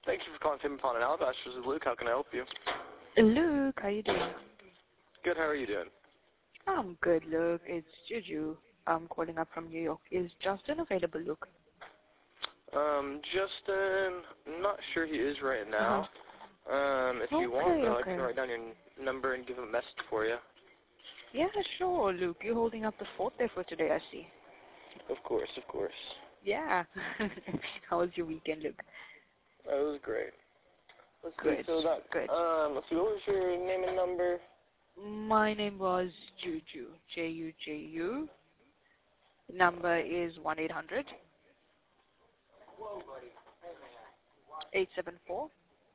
Thank you for calling Tim Pond and Alabaster. This is Luke. How can I help you? Luke, how you doing? Good. How are you doing? I'm good, Luke. It's Juju. I'm calling up from New York. Is Justin available, Luke? Justin, I'm not sure he is right now. If you want, though, I can write down your number and give him a message for you. Yeah, sure, Luke. You're holding up the fort there for today, I see. Of course, of course. Yeah. How was your weekend, Luke? That was great. Let's Good, see, so that, good. Let's see, what was your name and number? My name was Juju, Juju. Number is 1-800 874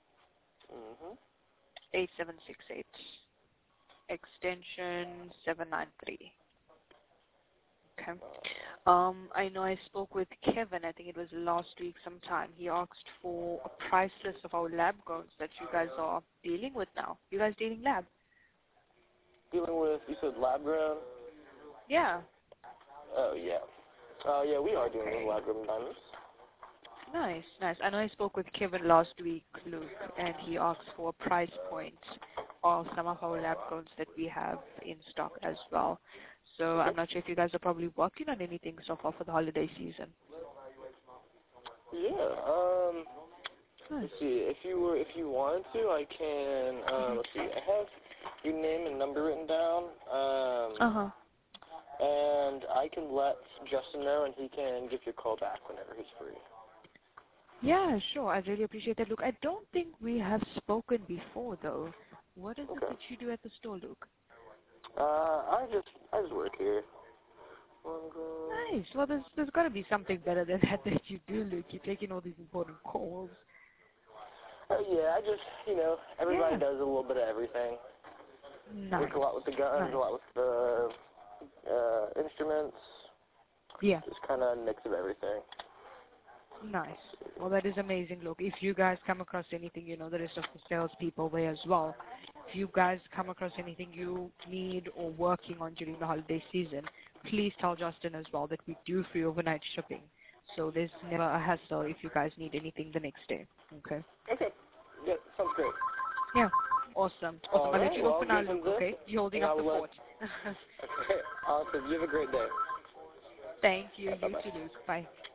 8768. Extension 793. Okay. I know I spoke with Kevin, I think it was last week sometime. He asked for a price list of our lab grows that you guys are dealing with now. You guys dealing lab? Dealing with, you said lab grown? Yeah. Oh, yeah. Yeah, we are dealing with lab grown diamonds. Nice, nice. I know I spoke with Kevin last week, Luke, and he asked for a price point of some of our lab grows that we have in stock as well. So I'm not sure if you guys are probably working on anything so far for the holiday season. Yeah, Nice. let's see, if you wanted to, I can, let's see, I have your name and number written down, and I can let Justin know, and he can give you a call back whenever he's free. Yeah, sure. I really appreciate that, Luke. I don't think we have spoken before, though. What is it that you do at the store, Luke? I just work here. Nice. Well, there's got to be something better than that you do, Luke. You're taking all these important calls. Yeah, I just, everybody does a little bit of everything. Nice. Work a lot with the guns, a lot with the instruments. Yeah. Just kind of a mix of everything. Nice. Well, that is amazing, Luke. If you guys come across anything, the rest of the salespeople there as well. If you guys come across anything you need or working on during the holiday season, please tell Justin as well that we do free overnight shipping. So there's never a hassle if you guys need anything the next day. Okay? Okay. Yeah, sounds great. Yeah. Awesome. I'll let you go for now, Luke, okay? You're holding up the fort. Okay. Awesome. You have a great day. Thank you. You too, Luke. Bye.